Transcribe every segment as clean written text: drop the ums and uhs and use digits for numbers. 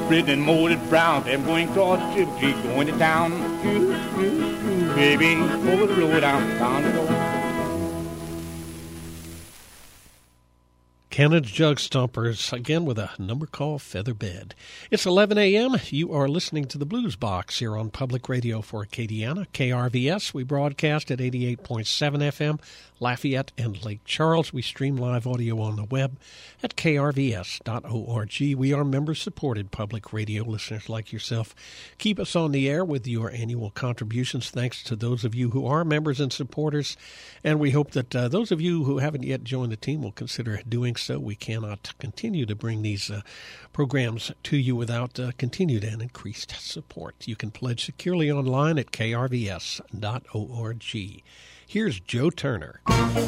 red and molded brown. I'm going across the Chip Creek, going to town. Baby, over the road, I'm bound to go. Cannon's Jug Stompers, again with a number called Featherbed. It's 11 a.m. You are listening to the Blues Box here on Public Radio for Acadiana, KRVS. We broadcast at 88.7 FM, Lafayette and Lake Charles. We stream live audio on the web at krvs.org. We are member-supported public radio. Listeners like yourself keep us on the air with your annual contributions. Thanks to those of you who are members and supporters, and we hope that those of you who haven't yet joined the team will consider doing so. We cannot continue to bring these programs to you without continued and increased support. You can pledge securely online at krvs.org. Here's Joe Turner.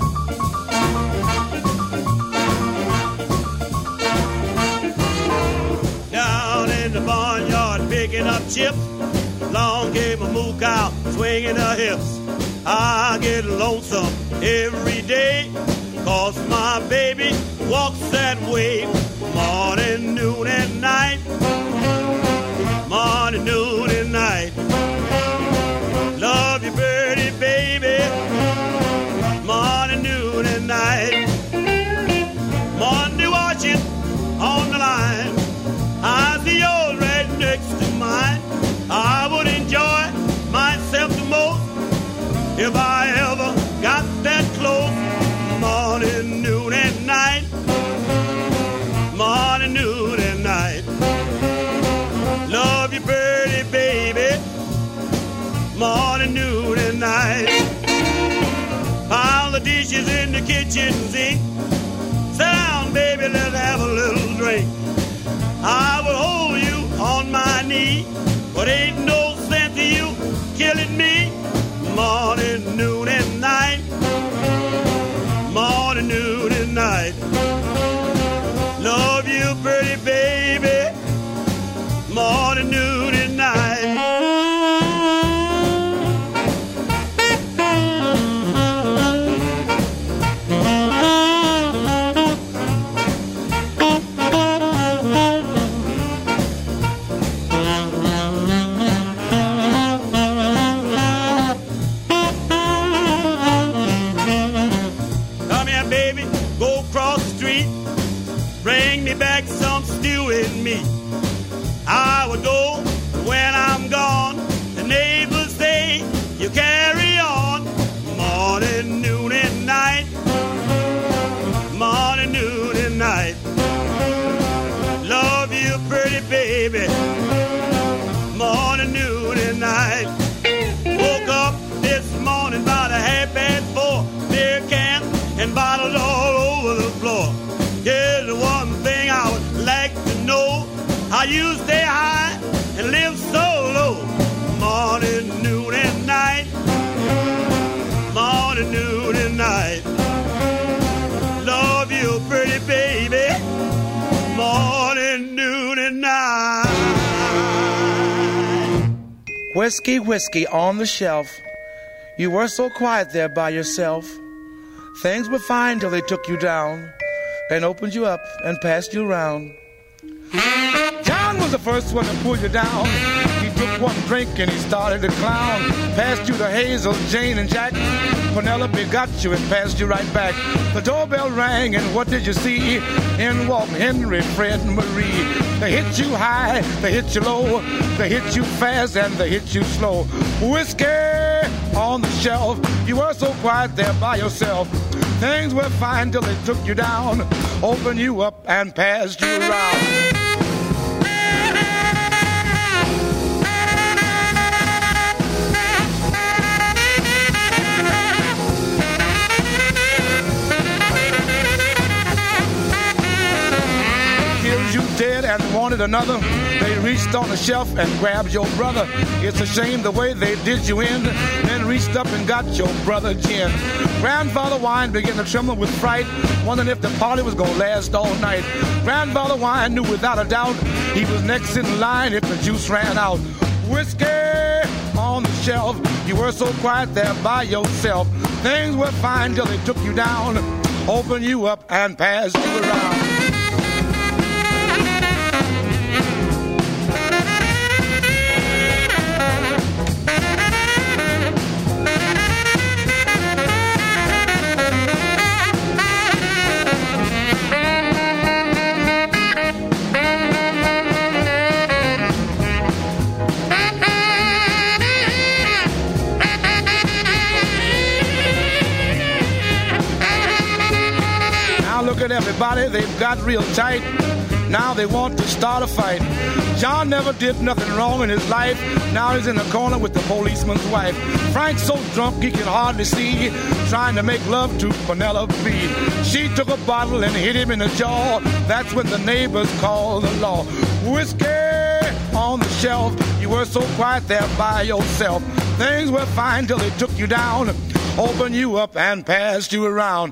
Down in the barnyard picking up chips, long came a moo cow swinging her hips. I get lonesome every day, 'cause my baby walks that way, morning, noon, and night. Morning, noon, and night. Love you, birdie, baby. Morning, noon, and night. Monday watching on the line, I see yours right next to mine. I would enjoy myself the most if I ever got that close. Morning, noon, and night. Morning, noon, and night. Love you, birdie, baby. Morning, noon, and night. Pile the dishes in the kitchen sink. Sit down, baby, let's have a little drink. I will hold you on my knee, but ain't no sense to you killing me. Morning, noon, and night. Morning, noon, and night. Love you, pretty baby. Morning, noon, and night. Back some stew and meat. I would go, but when I'm gone, the neighbors say you carry on. Morning, noon, and night. Morning, noon, and night. Love you, pretty baby. Morning, noon, and night. Woke up this morning about 4:30. Beer cans and bottles all over the floor. Here's the one thing I would like to know: how you stay high and live so low. Morning, noon, and night. Morning, noon, and night. Love you, pretty baby. Morning, noon, and night. Whiskey, whiskey on the shelf. You were so quiet there by yourself. Things were fine till they took you down and opened you up and passed you around. John was the first one to pull you down. He took one drink and he started to clown. Passed you to Hazel, Jane, and Jack. Penelope got you and passed you right back. The doorbell rang and what did you see? In walked Henry, Fred, and Marie. They hit you high, they hit you low, they hit you fast and they hit you slow. Whiskey on the shelf. You were so quiet there by yourself. Things were fine till they took you down, opened you up and passed you around. You dead and wanted another. They reached on the shelf and grabbed your brother. It's a shame the way they did you in. Then reached up and got your brother gin. Grandfather Wine began to tremble with fright, wondering if the party was gonna last all night. Grandfather Wine knew without a doubt he was next in line if the juice ran out. Whiskey on the shelf. You were so quiet there by yourself. Things were fine till they took you down, opened you up and passed you around. with everybody, they've got real tight. Now they want to start a fight. John never did nothing wrong in his life. Now he's in the corner with the policeman's wife. Frank's so drunk he can hardly see, trying to make love to Penelope. She took a bottle and hit him in the jaw. That's when the neighbors called the law. Whiskey on the shelf, you were so quiet there by yourself. Things were fine till they took you down, opened you up and passed you around.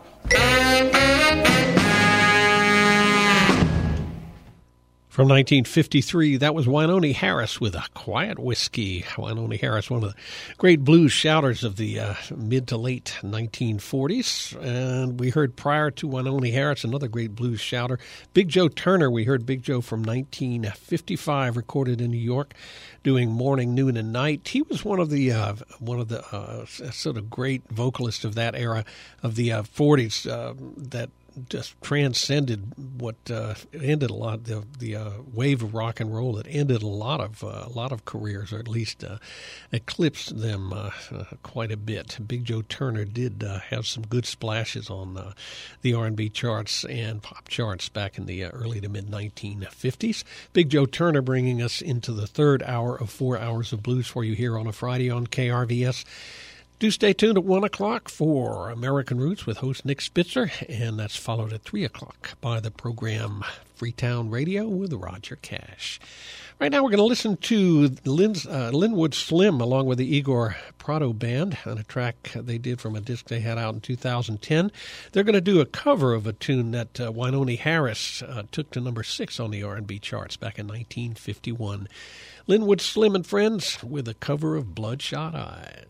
From 1953, that was Wynonie Harris with A Quiet Whiskey. Wynonie Harris, one of the great blues shouters of the mid to late 1940s. And we heard prior to Wynonie Harris, another great blues shouter, Big Joe Turner. We heard Big Joe from 1955, recorded in New York, doing morning, noon, and night. He was one of the sort of great vocalists of that era of the 40s that just transcended what ended a lot the wave of rock and roll that ended a lot of careers, or at least eclipsed them quite a bit. Big Joe Turner did have some good splashes on the R&B charts and pop charts back in the early to mid 1950s. Big Joe Turner bringing us into the third hour of 4 hours of blues for you here on a Friday on KRVS. Do stay tuned at 1 o'clock for American Roots with host Nick Spitzer, and that's followed at 3 o'clock by the program Freetown Radio with Roger Cash. Right now we're going to listen to Linwood Slim along with the Igor Prado Band on a track they did from a disc they had out in 2010. They're going to do a cover of a tune that Wynonie Harris took to number 6 on the R&B charts back in 1951. Linwood Slim and Friends with a cover of Bloodshot Eyes.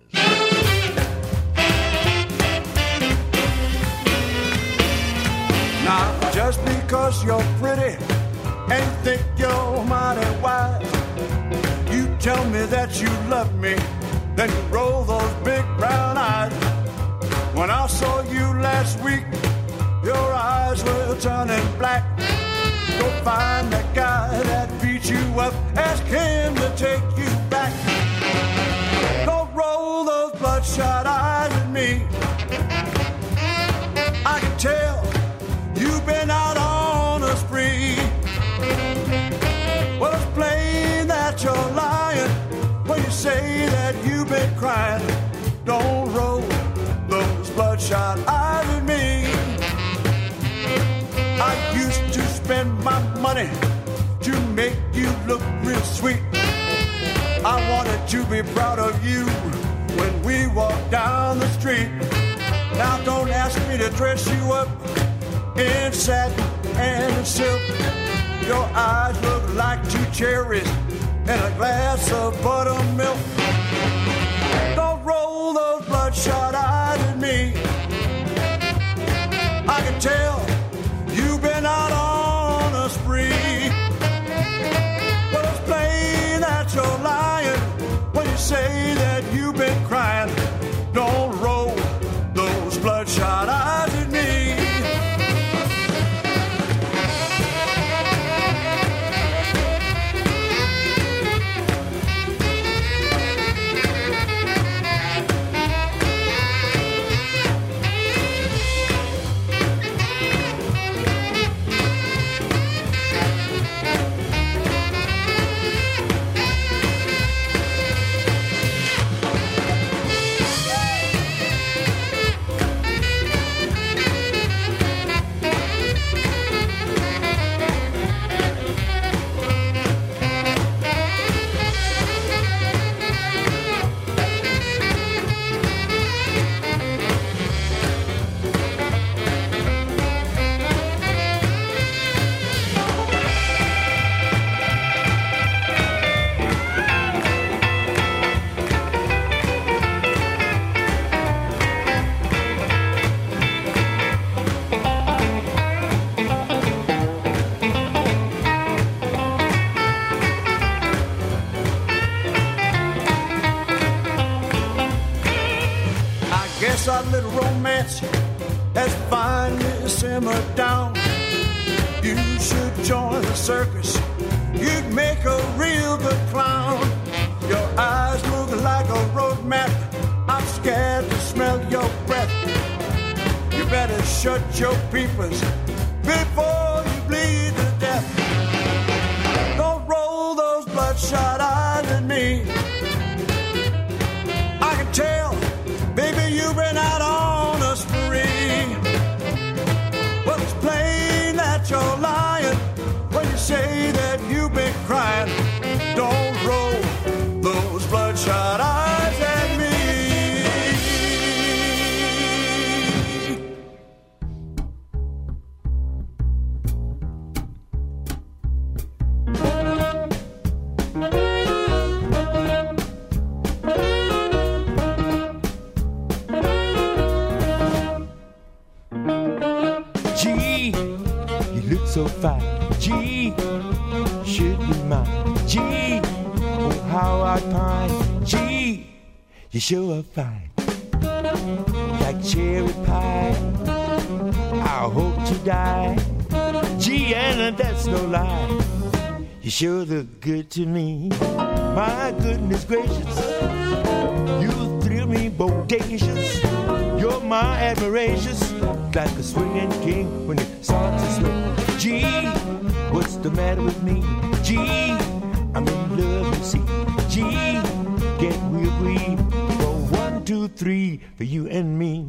Now, just because you're pretty and think you're mighty wise, you tell me that you love me, then you roll those big brown eyes. When I saw you last week, your eyes were turning black. Go find that guy that beat you up, ask him to take you back. Don't roll those bloodshot eyes at me. I can tell you've been out on a spree. Well, it's plain that you're lying when you say that you've been crying. Don't roll those bloodshot eyes at me. I used to spend my money to make you look real sweet. I wanted to be proud of you when we walk down the street. Now don't ask me to dress you up in satin and in silk. Your eyes look like 2 cherries and a glass of buttermilk. Don't roll those bloodshot eyes at me. I can tell you've been out on a spree. Well, it's plain that you're lying when you say that you've been crying. Don't roll those bloodshot eyes at me. Our little romance has finally simmered down. You should join the circus. You'd make a real good clown. Your eyes look like a road map. I'm scared to smell your breath. You better shut your peepers before you bleed to death. Don't roll those bloodshot eyes at me. I can tell, baby, you've been out on a spree. Well, it's plain that you're lying when you say that you've been crying. Don't roll those bloodshot eyes at me. Gee, you look so fine. Gee, should be mine. Gee, oh how I pine. Gee, you sure are fine. Like cherry pie, I hope to die. Gee, and that's no lie. You sure look good to me. My goodness gracious, you thrill me bodacious. You're my admirations, like a swinging king when it starts to swing. Gee, what's the matter with me? Gee, I'm in love, you see. Gee, can't we agree for 1, 2, 3 for you and me?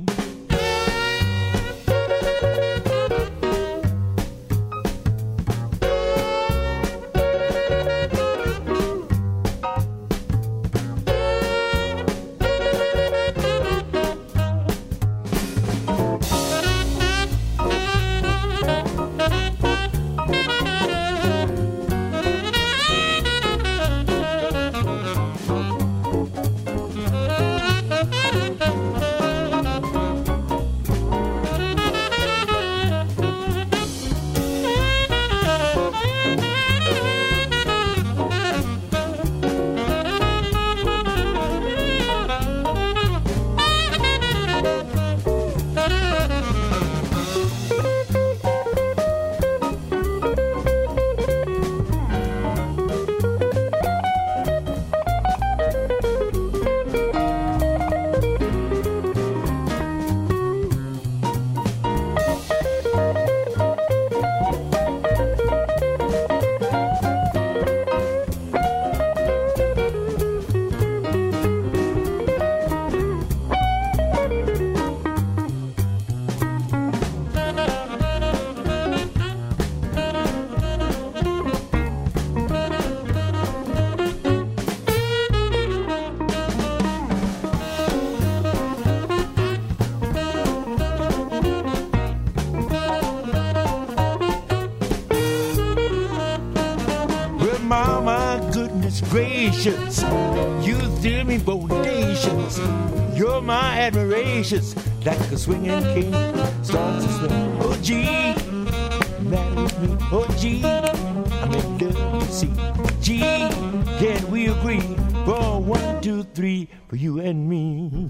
Gracious, you thrill me bodacious. You're my admirations, like a swinging king starts to swing. Oh gee, matter with me. Oh gee, I'm in love, you see. Gee, can we agree for 1, 2, 3 for you and me?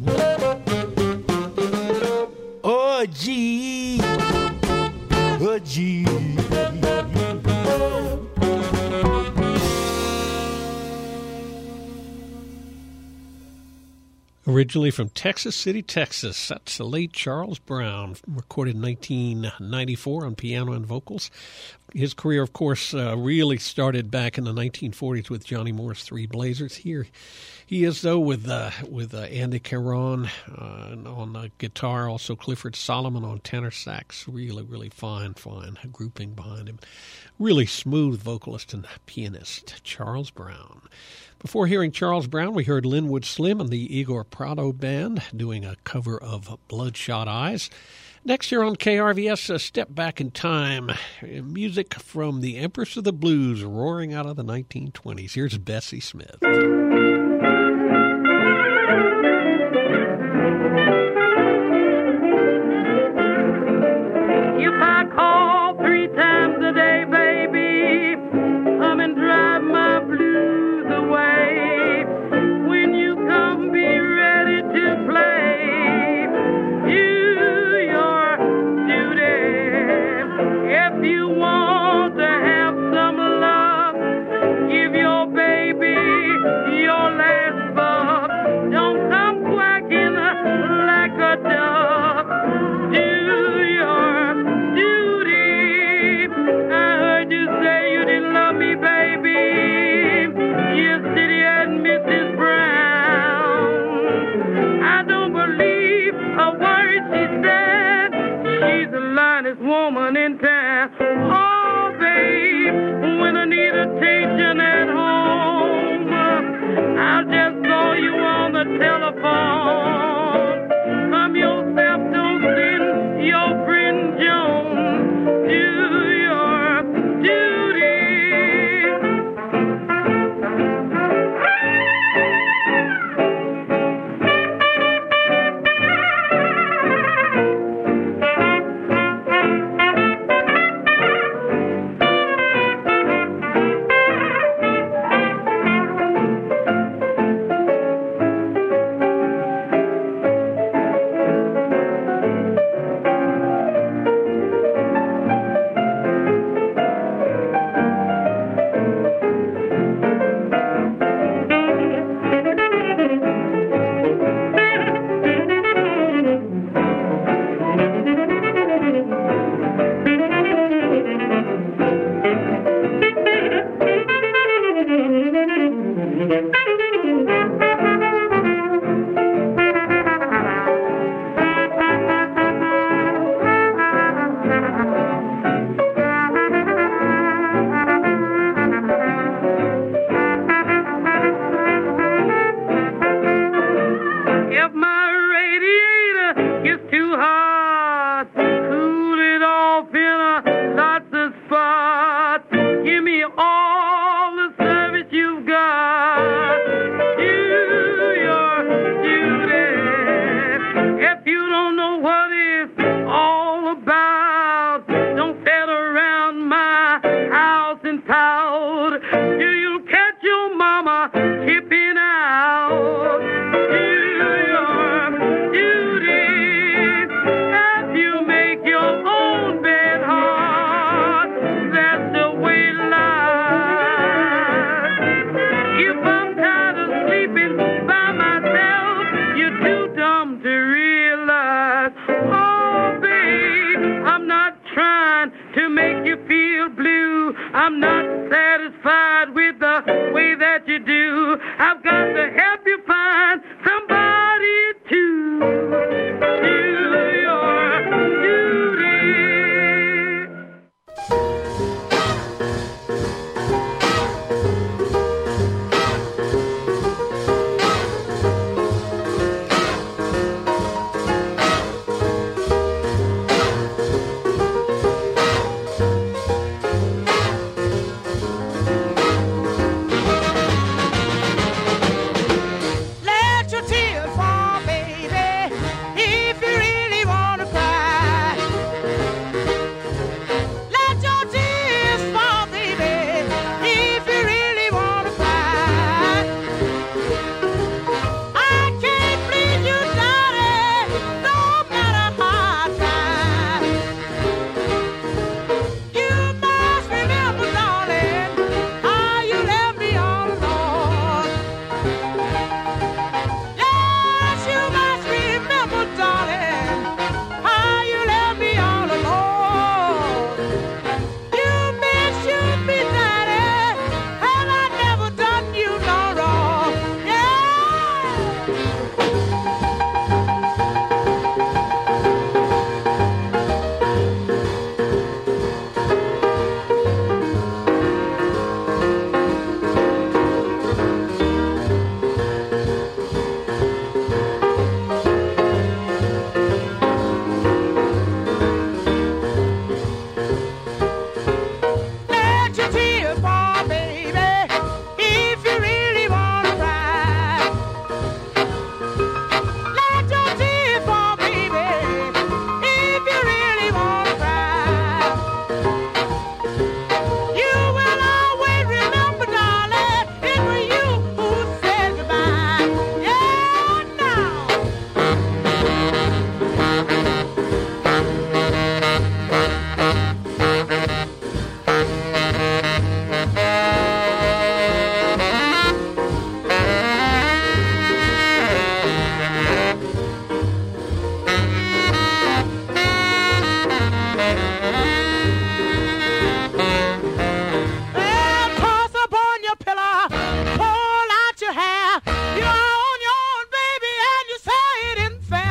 Oh gee, oh gee. Originally from Texas City, Texas, that's the late Charles Brown, recorded in 1994 on piano and vocals. His career, of course, really started back in the 1940s with Johnny Moore's Three Blazers. Here he is, though, with Andy Caron on guitar, also Clifford Solomon on tenor sax. Really, really fine grouping behind him. Really smooth vocalist and pianist, Charles Brown. Before hearing Charles Brown, we heard Linwood Slim and the Igor Prado Band doing a cover of Bloodshot Eyes. Next year on KRVS, a step back in time. Music from the Empress of the Blues roaring out of the 1920s. Here's Bessie Smith. If I call 3 times a day, baby, come and drive my blues away. When you come, be ready to play. Do your duty. If you want to have some love, give your baby your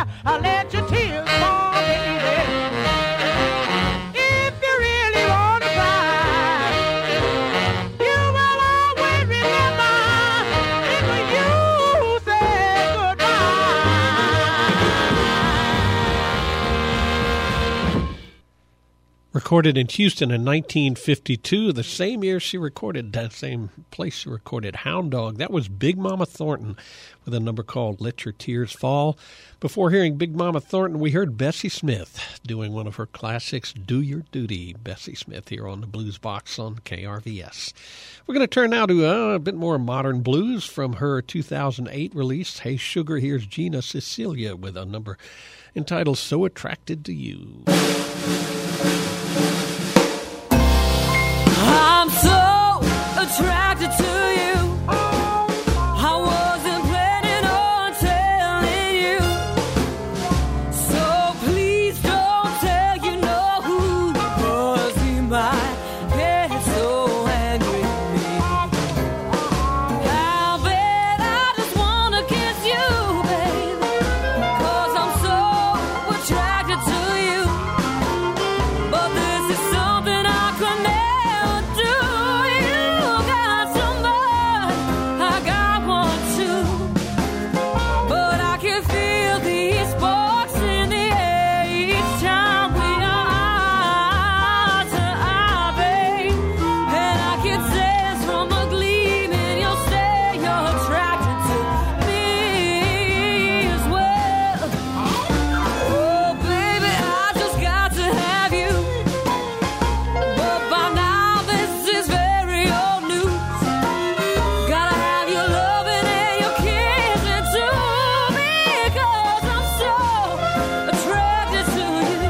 let your tears fall, baby. If you really want to cry, you will always remember it was you who said goodbye. Recorded in Houston in 1952, the same year she recorded, that same place she recorded Hound Dog. That was Big Mama Thornton with a number called Let Your Tears Fall. Before hearing Big Mama Thornton, we heard Bessie Smith doing one of her classics, Do Your Duty. Bessie Smith here on the Blues Box on KRVS. We're going to turn now to a bit more modern blues from her 2008 release, Hey Sugar. Here's Gina Cecilia with a number entitled So Attracted to You. I'm so attracted to you. I wasn't planning on telling you. So please don't tell you know who, 'cause he might get so angry with me. How bad I just wanna kiss you, baby, 'cause I'm so attracted to you. But this is something I could never do. You got so much, I got one too. But I can feel these sparks in the air each time we are eye to eye, babe. And I can sense from the gleam in your stare you're attracted to me as well. Oh, baby, I just got to have you. But by now this is very old news. Gotta have your loving and your kissing too, because I'm so attracted to you.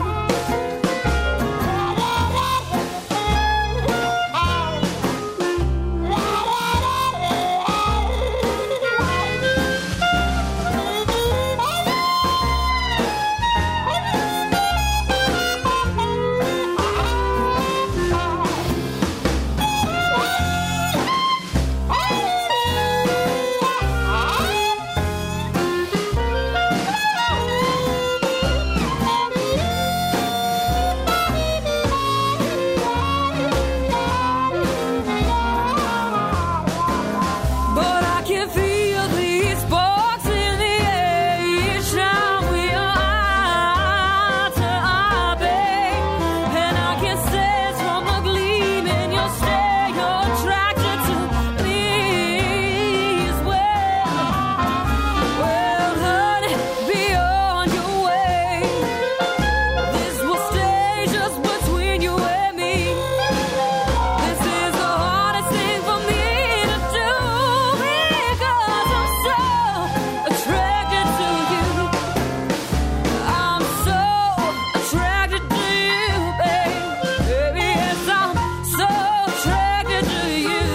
But I can feel these sparks in the air each time we are eye to eye, babe. And I can sense from the gleam in your stare you're attracted to me as well. Well, honey, be on your way. This will stay just between you and me. This is the hardest thing for me to do, because I'm so attracted to you. I'm so attracted to you, babe. Baby, yes, I'm so attracted to you.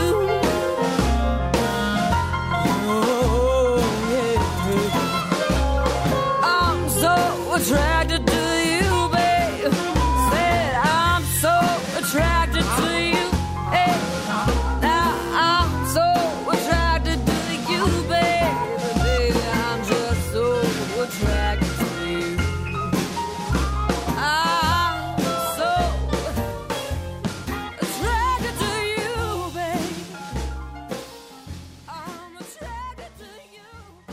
Oh, yeah. I'm so attracted to you, babe. Said I'm so attracted to you. Hey, now I'm so attracted to you, babe. Baby, I'm just so attracted to you. I'm so attracted to you, babe. I'm attracted to you.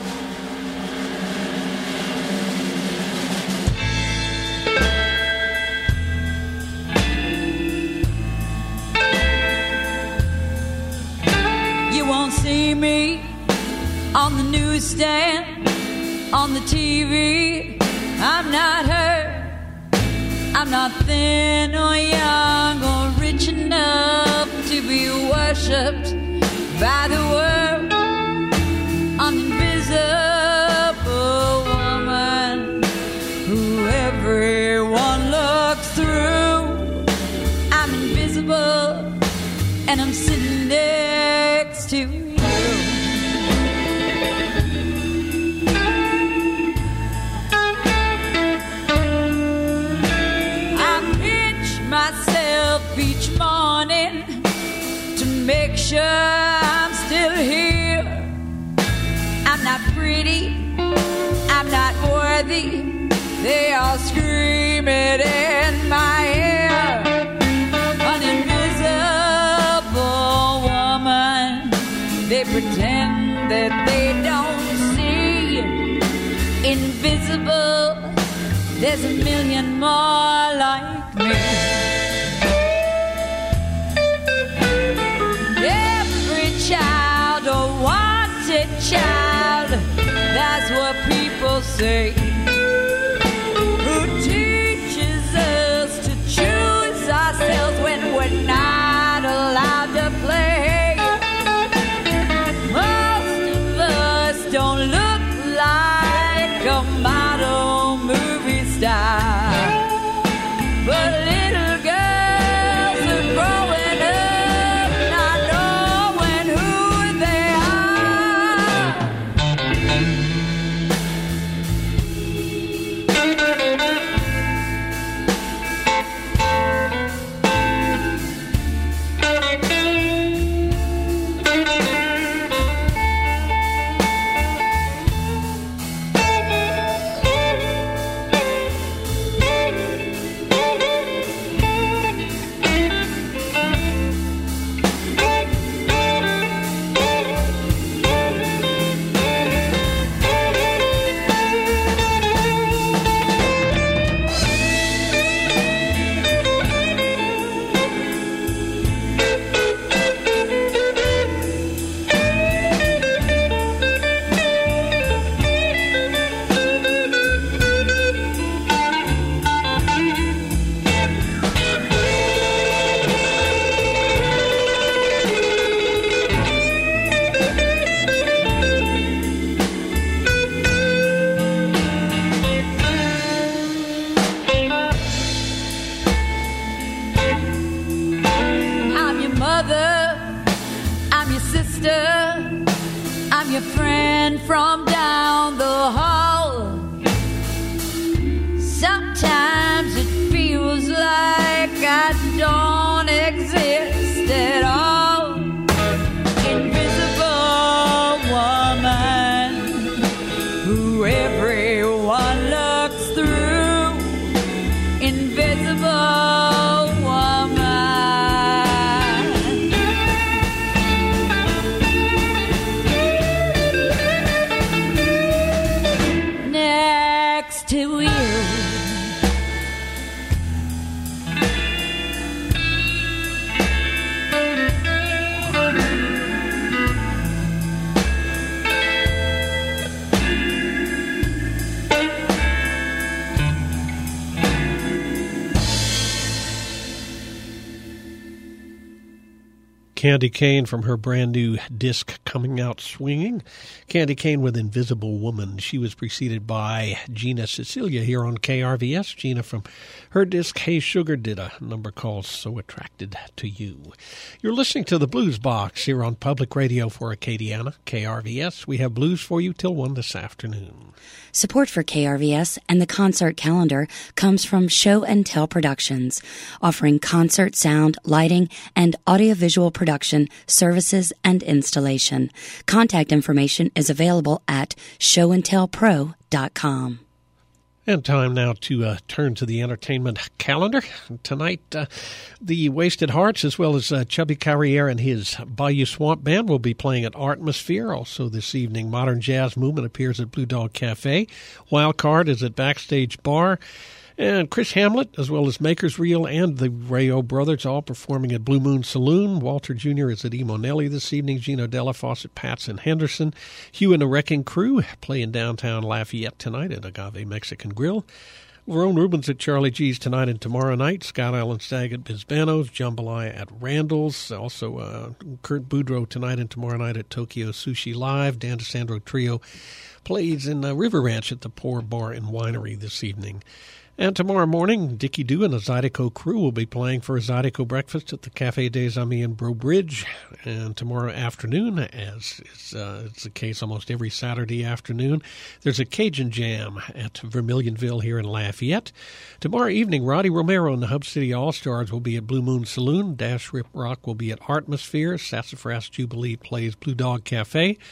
You won't see me on the newsstand, on the TV. I'm not her. I'm not thin or young or rich enough to be worshipped by the world. I'm an invisible woman who everyone looks through. I'm invisible and I'm sitting next to you. I pinch myself each morning to make sure I'm still here. I'm not pretty, I'm not worthy, everybody, they are screaming in my ear. An invisible woman, they pretend that they don't see. Invisible, there's a million more like me. Every child a wanted child, that's what people say. Who teaches us to choose ourselves when we're not allowed to play? Most of us don't look like a model movie star, but little girls are growing up not knowing who they I'm your mother, I'm your sister, I'm your friend from down the hall. Sometimes it feels like I don't exist at all. Invisible woman, who everyone looks through. Invisible woman. Next to you. Candy Kane from her brand new disc Coming Out Swinging. Candy Kane with Invisible Woman. She was preceded by Gina Cecilia here on KRVS. Gina from her disc Hey Sugar did a number called So Attracted to You. You're listening to the Blues Box here on Public Radio for Acadiana, KRVS. We have blues for you till 1 this afternoon. Support for KRVS and the concert calendar comes from Show and Tell Productions, offering concert sound, lighting, and audiovisual production services and installation. Contact information is available at showandtellpro.com. And time now to turn to the entertainment calendar. Tonight, the Wasted Hearts, as well as Chubby Carriere and his Bayou Swamp Band, will be playing at Artmosphere. Also this evening, Modern Jazz Movement appears at Blue Dog Cafe. Wild Card is at Backstage Bar. And Chris Hamlet, as well as Maker's Reel and the Rayo Brothers, all performing at Blue Moon Saloon. Walter Jr. is at Emonelli this evening. Gino Delafosse at Pat's in Henderson. Hugh and the Wrecking Crew play in downtown Lafayette tonight at Agave Mexican Grill. Lerone Rubens at Charlie G's tonight and tomorrow night. Scott Island Stag at Bisbano's. Jambalaya at Randall's. Also, Kurt Boudreau tonight and tomorrow night at Tokyo Sushi Live. Dan DeSandro Trio plays in River Ranch at the Pour Bar and Winery this evening. And tomorrow morning, Dickie Doo and the Zydeco crew will be playing for a Zydeco breakfast at the Café des Amis in Breaux Bridge. And tomorrow afternoon, as is the case almost every Saturday afternoon, there's a Cajun Jam at Vermilionville here in Lafayette. Tomorrow evening, Roddy Romero and the Hub City All-Stars will be at Blue Moon Saloon. Dash Rip Rock will be at Artmosphere. Sassafras Jubilee plays Blue Dog Cafe.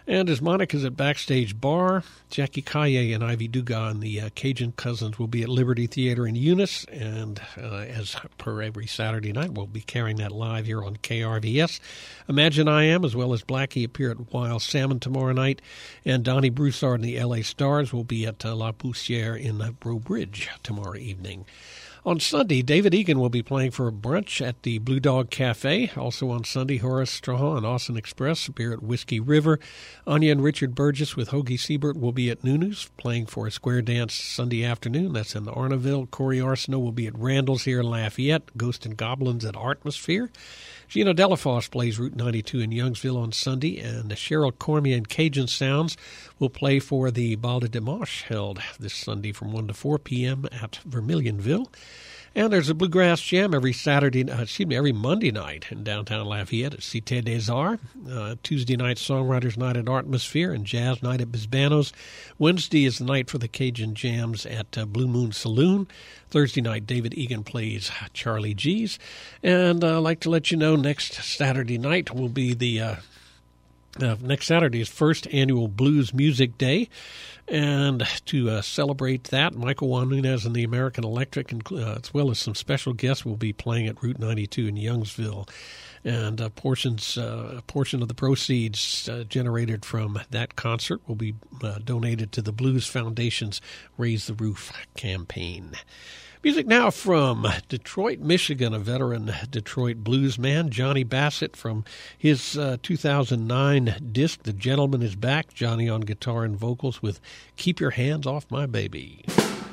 And as Monica's at Backstage Bar, Jackie Calle and Ivy Dugas and the Cajun Cousins will be at Liberty Theater in Eunice. And as per every Saturday night, we'll be carrying that live here on KRVS. Imagine I Am, as well as Blackie, appear at Wild Salmon tomorrow night. And Donnie Broussard and the LA Stars will be at La Poussière in Breaux Bridge tomorrow evening. On Sunday, David Egan will be playing for a brunch at the Blue Dog Cafe. Also on Sunday, Horace Strahan and Austin Express appear at Whiskey River. Anya and Richard Burgess with Hoagie Siebert will be at Nunu's playing for a square dance Sunday afternoon. That's in Arnaville. Corey Arsenault will be at Randall's here in Lafayette. Ghost and Goblins at Artmosphere. Gino Delafosse plays Route 92 in Youngsville on Sunday, and Cheryl Cormier and Cajun Sounds will play for the Bal de Dimanche held this Sunday from 1 to 4 p.m. at Vermilionville. And there's a Bluegrass Jam every Monday night in downtown Lafayette at Cité des Arts. Tuesday night, Songwriters Night at Artmosphere and Jazz Night at Bisbano's. Wednesday is the night for the Cajun Jams at Blue Moon Saloon. Thursday night, David Egan plays Charlie G's. And I'd like to let you know next Saturday night will be the next Saturday's first annual Blues Music Day. And to celebrate that, Michael Juan Nunez and the American Electric, as well as some special guests, will be playing at Route 92 in Youngsville. And a portion of the proceeds generated from that concert will be donated to the Blues Foundation's Raise the Roof campaign. Music now from Detroit, Michigan, a veteran Detroit blues man, Johnny Bassett, from his 2009 disc, The Gentleman Is Back. Johnny on guitar and vocals with Keep Your Hands Off My Baby.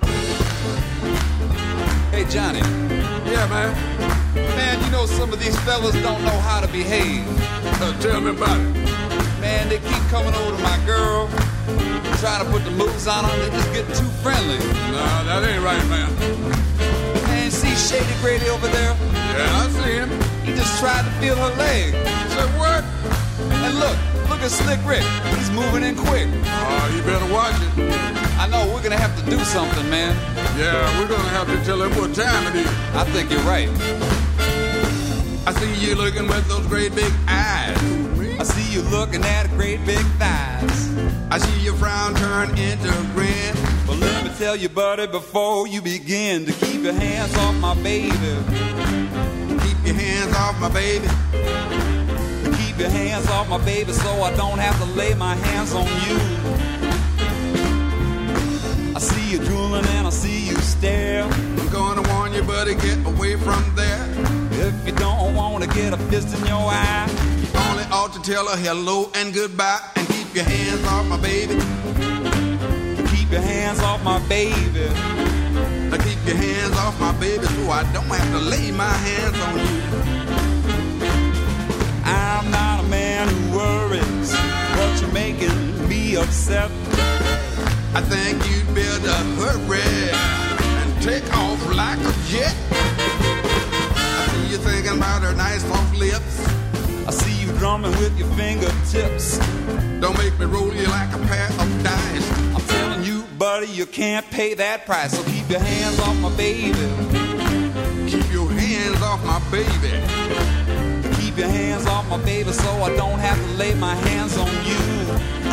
Hey, Johnny. Yeah, man. Man, you know some of these fellas don't know how to behave. Tell me about it. Man, they keep coming over to my girl, trying to put the moves on them. They just get too friendly. Nah, that ain't right, man. Man, see Shady Grady over there? Yeah, I see him. He just tried to feel her leg. Said what? And look at Slick Rick. He's moving in quick. Oh, you better watch it. I know, we're gonna have to do something, man. Yeah, we're gonna have to tell him what time it is. I think you're right. I see you looking with those great big eyes. I see you looking at great big thighs. I see your frown turn into a grin. But let me tell you, buddy, before you begin, to keep your hands off my baby. Keep your hands off my baby. Keep your hands off my baby so I don't have to lay my hands on you. I see you drooling and I see you stare. I'm gonna warn you, buddy, get away from there. If you don't want to get a fist in your eye, you only ought to tell her hello and goodbye. And keep your hands off my baby. Keep your hands off my baby. Keep your hands off my baby so I don't have to lay my hands on you. I'm not a man who worries, but you're making me upset. I think you'd better hurry and take off like a jet. I see you thinking about her nice soft lips. I see you drumming with your fingertips. Don't make me roll you like a pair of dice. I'm telling you, buddy, you can't pay that price. So keep your hands off my baby. Keep your hands off my baby. Keep your hands off my baby so I don't have to lay my hands on you.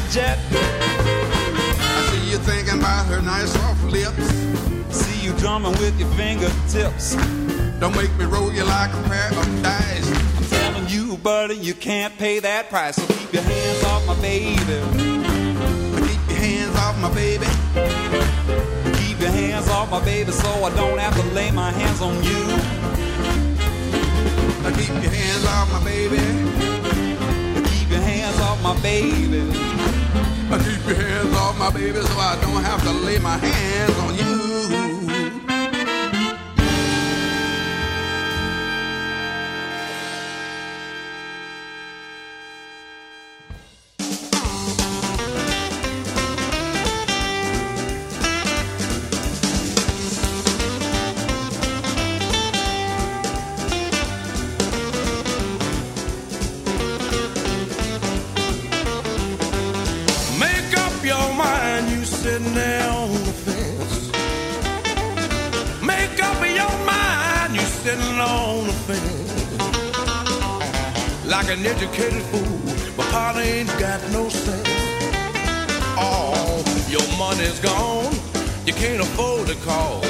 jet. I see you thinking about her nice soft lips. See you drumming with your fingertips. Don't make me roll you like a pair of dice. I'm telling you, buddy, you can't pay that price. So keep your hands off my baby. Keep your hands off my baby. Keep your hands off my baby so I don't have to lay my hands on you. Keep your hands off my baby. Keep your hands off my baby. Keep your hands off my baby so I don't have to lay my hands on you. Sitting there on the fence. Make up your mind, you sitting on the fence. Like an educated fool, but Polly ain't got no sense. Oh, your money's gone, you can't afford the cost.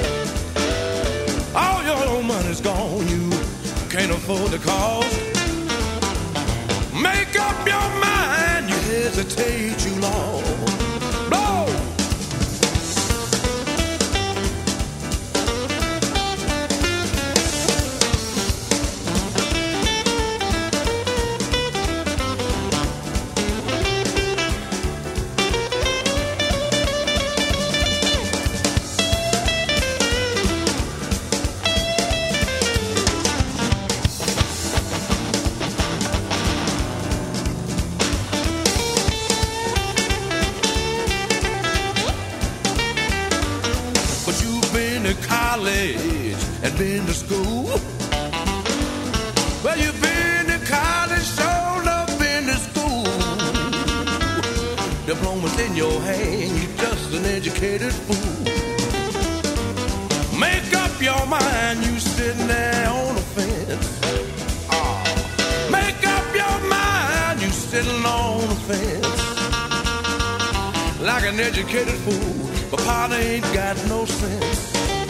All your money's gone, you can't afford the cost. Make up your mind, you hesitate, you lost. And been to school. Well, you've been to college, sure enough been to school. Diploma's in your hand, you're just an educated fool. Make up your mind, you sitting there on the fence. Make up your mind, you sitting on the fence. Like an educated fool, but Polly ain't got no sense.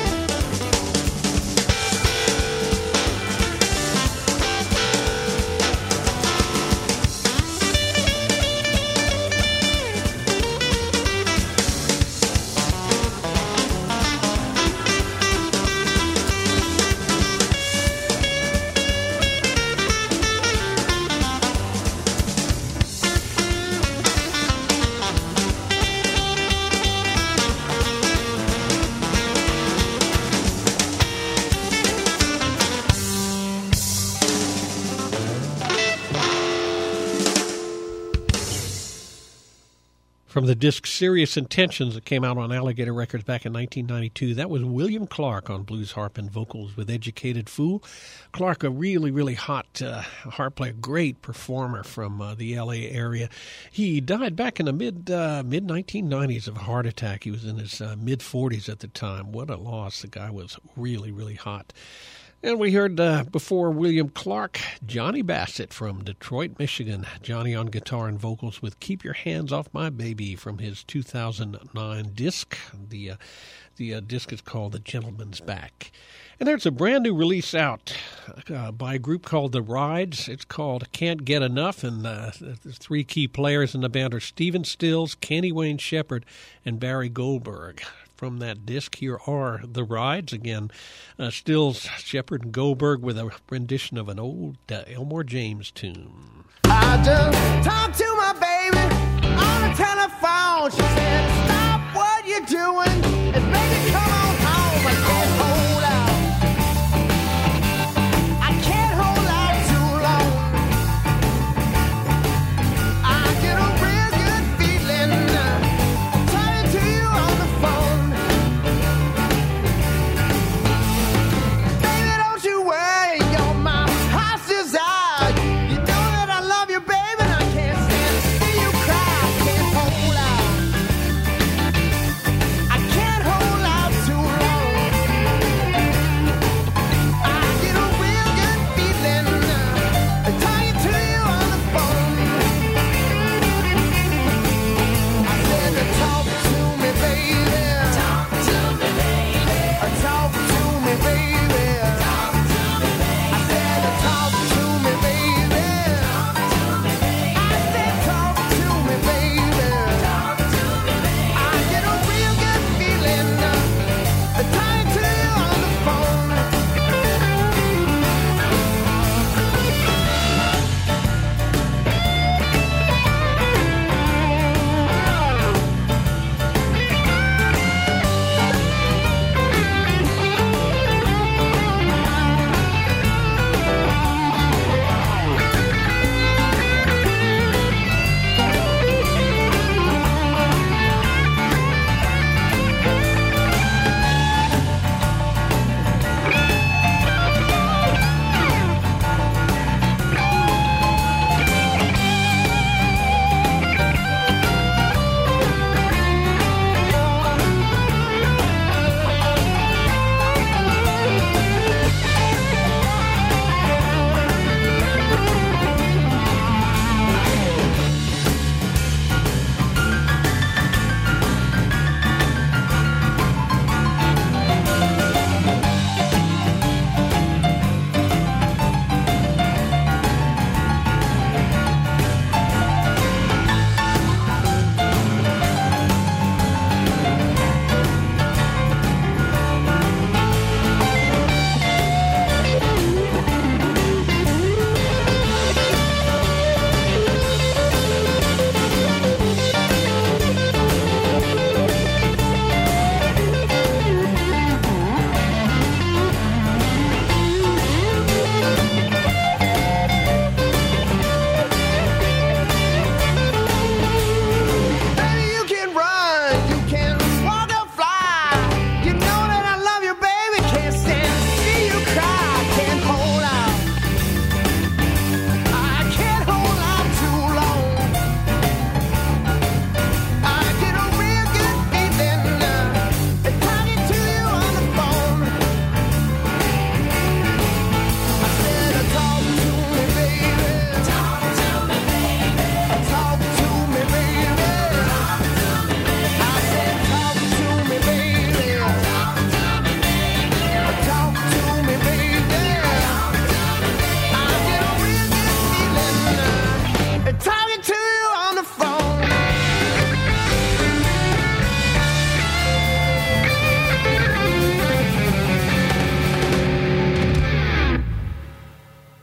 From the disc Serious Intentions that came out on Alligator Records back in 1992, that was William Clark on blues harp and vocals with Educated Fool. Clark, a really, really hot harp player, great performer from the L.A. area. He died back in the mid-1990s of a heart attack. He was in his mid-40s at the time. What a loss. The guy was really, really hot. And we heard before William Clark, Johnny Bassett from Detroit, Michigan. Johnny on guitar and vocals with Keep Your Hands Off My Baby from his 2009 disc. The disc is called The Gentleman's Back. And there's a brand new release out by a group called The Rides. It's called Can't Get Enough, and the three key players in the band are Stephen Stills, Kenny Wayne Shepherd, and Barry Goldberg. From that disc, here are The Rides. Again, Stills, Shepherd, and Goldberg with a rendition of an old Elmore James tune. I just talked to my baby on the telephone. She said, stop what you're doing and baby, come on home. I can't hold out. I can't hold out too long. I get a real good feeling talking to you on the phone. Baby, don't you worry, you're my heart's desire. You know that I love you, baby, and I can't stand to see you cry. I can't hold out.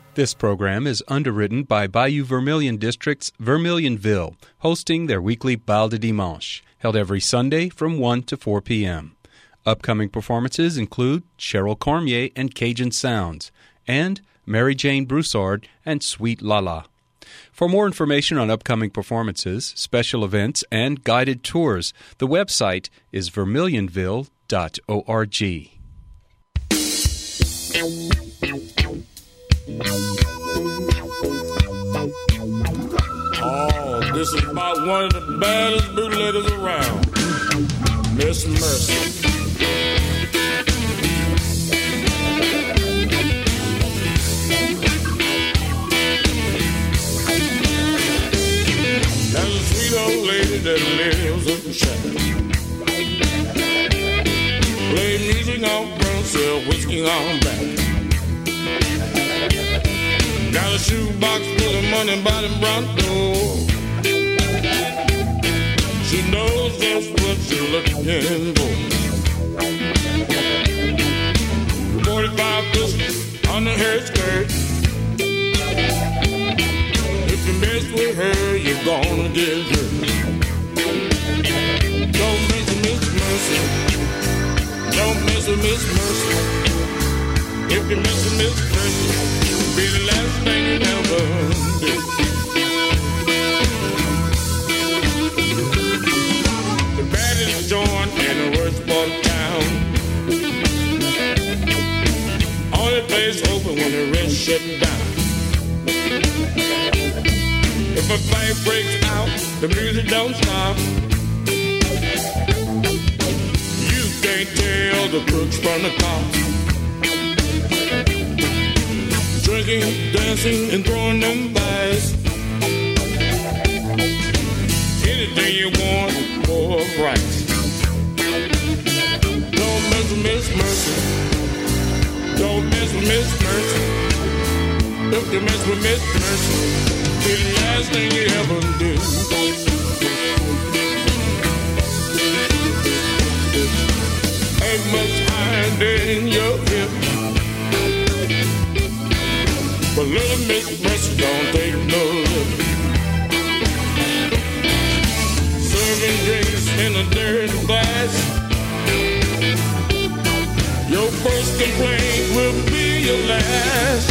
This program is underwritten by Bayou Vermilion District's Vermilionville, hosting their weekly Bal de Dimanche, held every Sunday from 1 to 4 p.m. Upcoming performances include Cheryl Cormier and Cajun Sounds, and Mary Jane Broussard and Sweet Lala. For more information on upcoming performances, special events, and guided tours, the website is vermilionville.org. Oh, this is about one of the baddest bootleggers around, Miss Mercy. There's a sweet old lady that lives in the shack. Play music on front, sell whiskey on back. Got a shoebox full of money by the front door. She knows just what she's looking for. 45 pistols under her skirt. If you mess with her, you're gonna get hurt. Don't mess with Miss Mercy. Don't mess with Miss Mercy. If you mess with Miss Mercy, it'll be the last thing you ever do. The baddest joint in the worst part of town. Only place open when the rest shut down. If a fight breaks out, the music don't stop. You can't tell the crooks from the cops. Drinking, dancing, and throwing them pies. Anything you want for a price. Don't mess with Miss Mercy. Don't mess with Miss Mercy. If you mess with Miss Mercy, be the last thing you ever do. Ain't much iron in your hip, but little Miss Mercy don't take no lip. Serving drinks in a dirty glass. Your first complaint will be your last.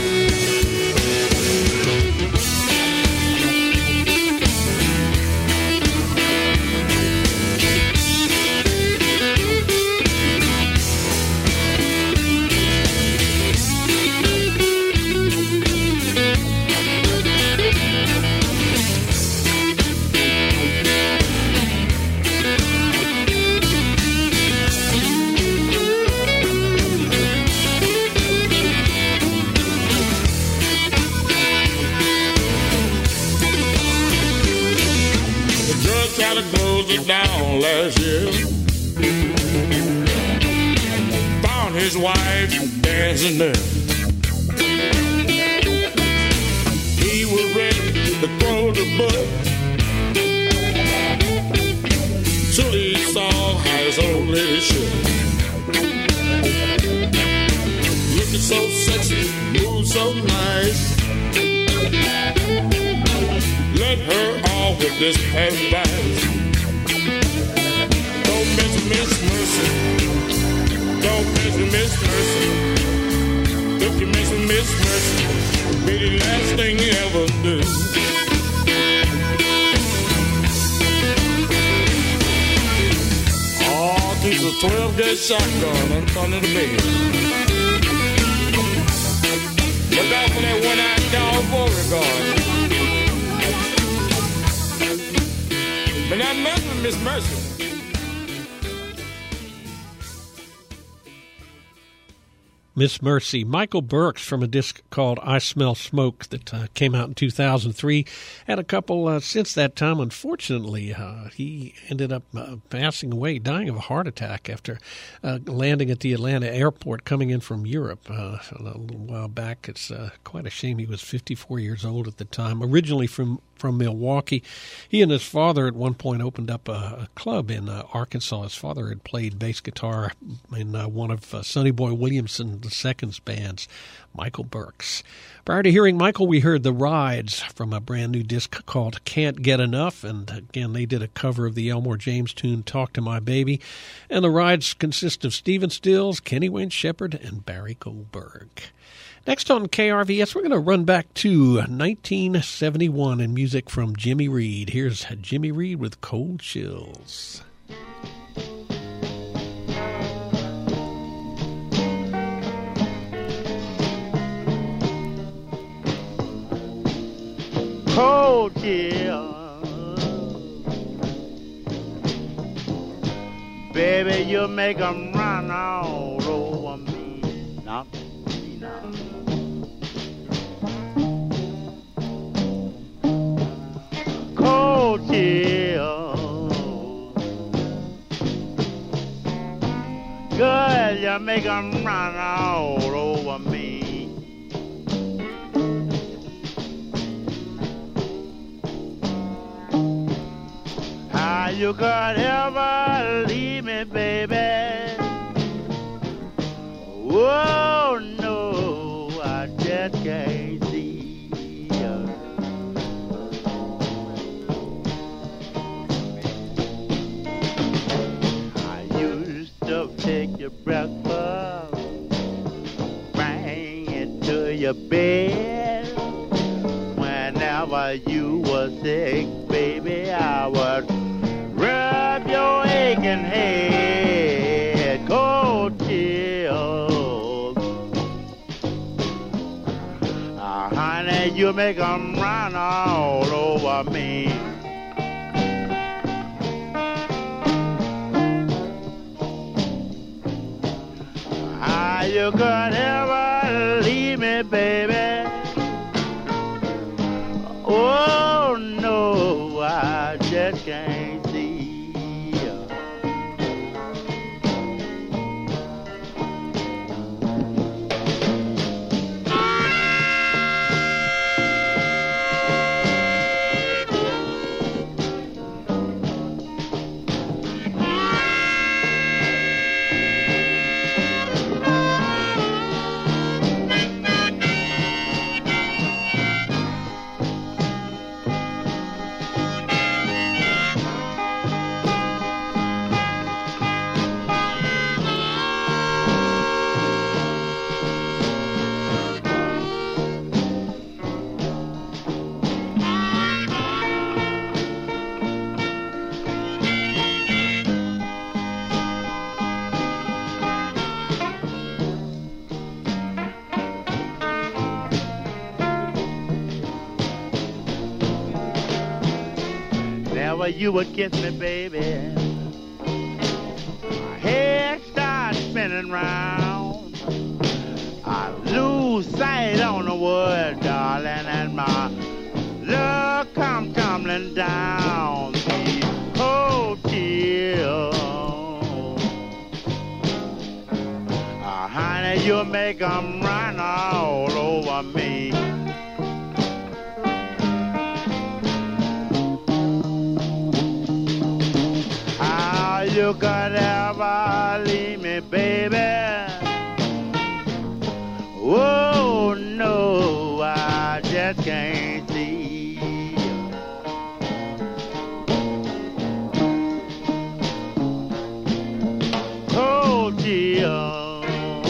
It down last year. Found his wife dancing there. He was ready to throw the book till he saw how his old lady shook. Looking so sexy, moving so nice. Let her off with this advice. Don't mess with Miss Mercy. Don't mess with Miss Mercy. If you mess with Miss Mercy, be the last thing you ever do. Oh, keep a 12-gauge shotgun in front of the bed. Look out for that one-eyed dog Beauregard. But not mess with Miss Mercy. Miss Mercy. Michael Burks from a disc called I Smell Smoke that came out in 2003. Had a couple since that time. Unfortunately, he ended up passing away, dying of a heart attack after landing at the Atlanta airport coming in from Europe a little while back. It's quite a shame. He was 54 years old at the time. Originally from from Milwaukee. He and his father at one point opened up a club in Arkansas. His father had played bass guitar in one of Sonny Boy Williamson II's bands, Michael Burks. Prior to hearing Michael, we heard The Rides from a brand new disc called Can't Get Enough, and again, they did a cover of the Elmore James tune Talk to My Baby. And The Rides consist of Stephen Stills, Kenny Wayne Shepherd, and Barry Goldberg. Next on KRVS, we're going to run back to 1971 and music from Jimmy Reed. Here's Jimmy Reed with Cold Chills. Cold chill, baby, you make 'em run all over me. Now, cold chill, girl, you make 'em run all over me. You could ever leave me, baby. Oh, no, I just can't see you. I used to take your breakfast, bring it to your bed. Whenever you were sick, baby, I would rub your aching head, cold chills. Honey, you make 'em run all over me. How you could ever leave me, baby? Oh, no, I just can't see you. You would kiss me, baby. My head starts spinning round. I lose sight on the wood, darling, and my love come tumbling down. These cold tears. Honey, you make 'em run all over me. You could ever leave me, baby. Oh, no, I just can't see you. Cold chill,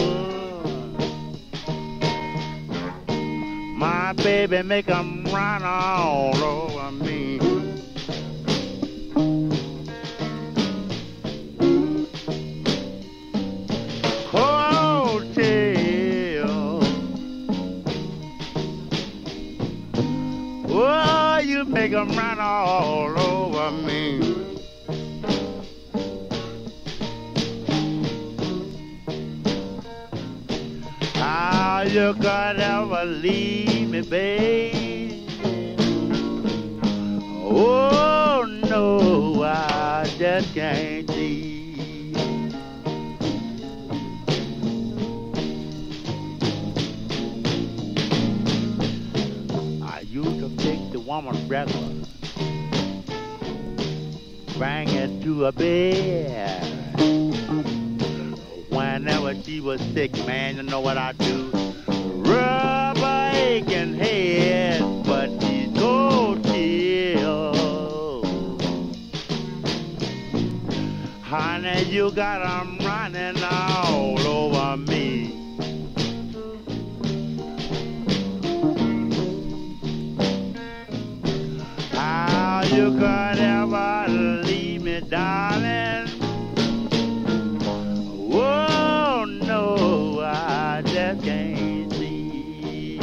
my baby make 'em run all over me. Make 'em run all over me. How you could ever leave me, baby? Oh, no, I just can't see. I used to pick the woman woman's breakfast. Bring it to a bed. Whenever she was sick, man, you know what I do? Rub her aching head, but she's so chill. Honey, you got 'em running all over me. How you could ever leave me, darling? Oh, no, I just can't see.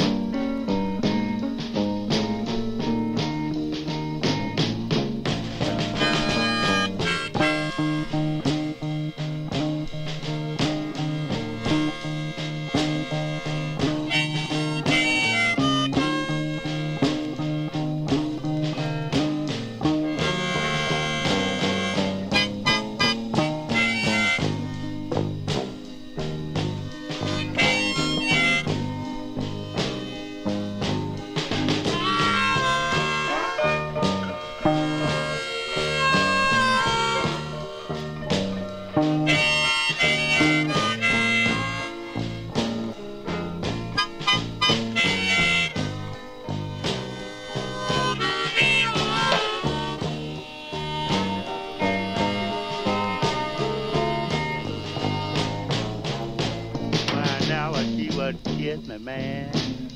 Kiss me, man.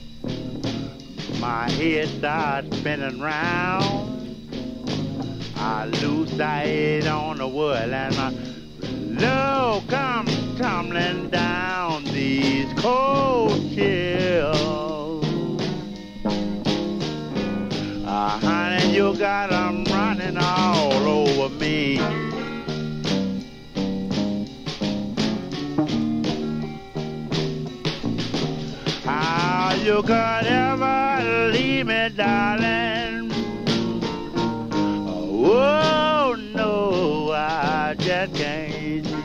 My head starts spinning round. I lose sight on the world and my love comes tumbling down these cold chills. Honey, you got 'em running all over me. How you could ever leave me, darling? Oh, no, I just can't see.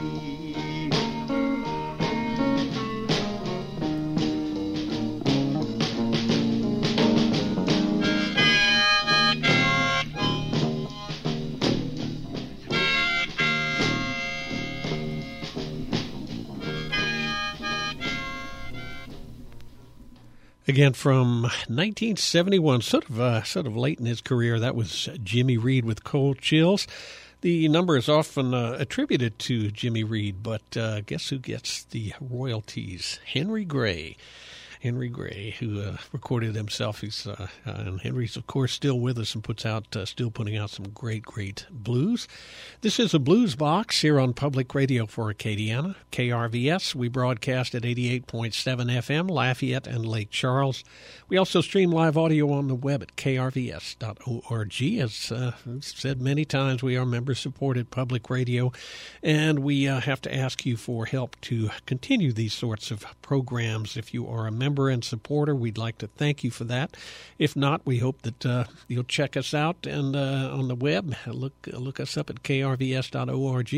Again, from 1971, sort of late in his career, that was Jimmy Reed with Cold Chills. The number is often attributed to Jimmy Reed, but guess who gets the royalties? Henry Gray. Henry Gray, who recorded himself. And Henry's, of course, still with us and still putting out some great blues. This is a Blues Box here on Public Radio for Acadiana, KRVS. We broadcast at 88.7 FM, Lafayette and Lake Charles. We also stream live audio on the web at krvs.org. As said many times, we are member-supported public radio, and we have to ask you for help to continue these sorts of programs. If you are a member and supporter, we'd like to thank you for that. If not, we hope that you'll check us out and on the web. Look us up at krvs.org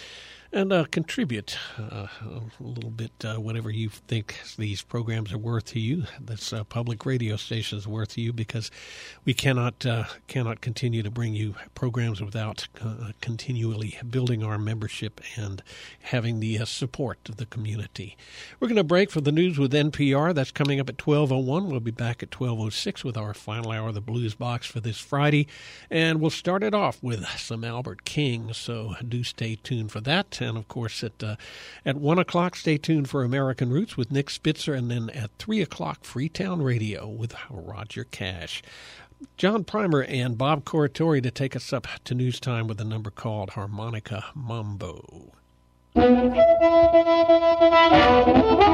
and contribute a little bit, whatever you think these programs are worth to you. This public radio station is worth to you, because we cannot continue to bring you programs without continually building our membership and having the support of the community. We're going to break for the news with NPR. That's coming up at 12:01. We'll be back at 12:06 with our final hour of the Blues Box for this Friday, and we'll start it off with some Albert King. So do stay tuned for that. And, of course, at 1 o'clock, stay tuned for American Roots with Nick Spitzer. And then at 3 o'clock, Freetown Radio with Roger Cash. John Primer and Bob Corritore to take us up to news time with a number called Harmonica Mambo.